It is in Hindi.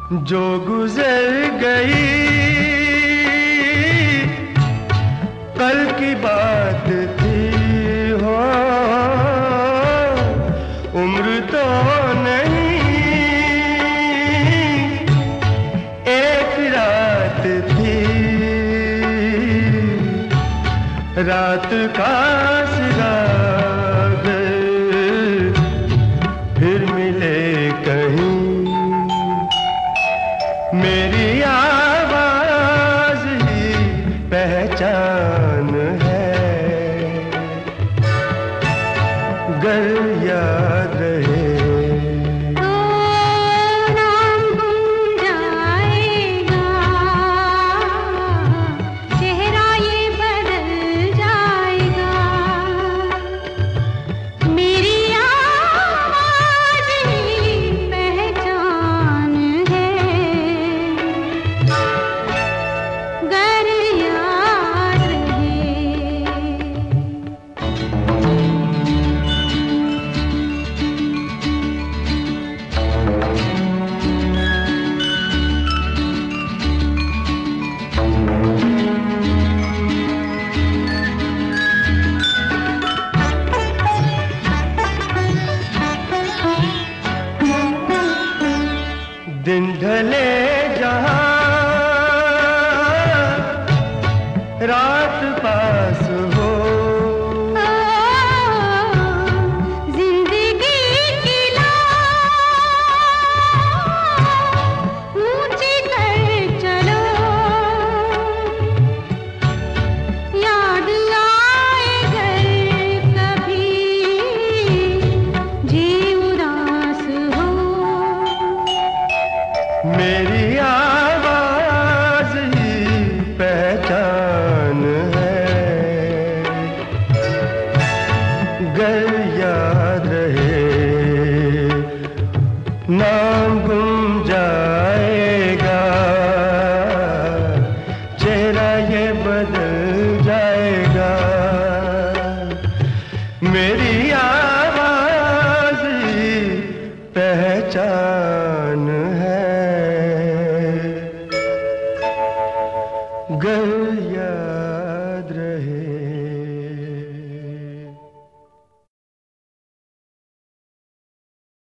जो गुजर गई कल की बात थी हो, उम्र तो नहीं एक रात थी, रात का सिरागर फिर मिले कहीं। मेरी आवाज ही पहचान है, गर याद रहे तो नाम गुम जाएगा, चेहरा ये बदल जाएगा। मेरी आवाज ही पहचान है, गर याद रहे। दिन ढले जहां रात पास हो, जिंदगी की लाज ऊंची कर चलो, याद आए घर कभी जी उदास हो। मेरी आवाज ही पहचान है, गर याद रहे। नाम गुम जाएगा, चेहरा ये बदल जाएगा। मेरी आवाज ही पहचान है, गर याद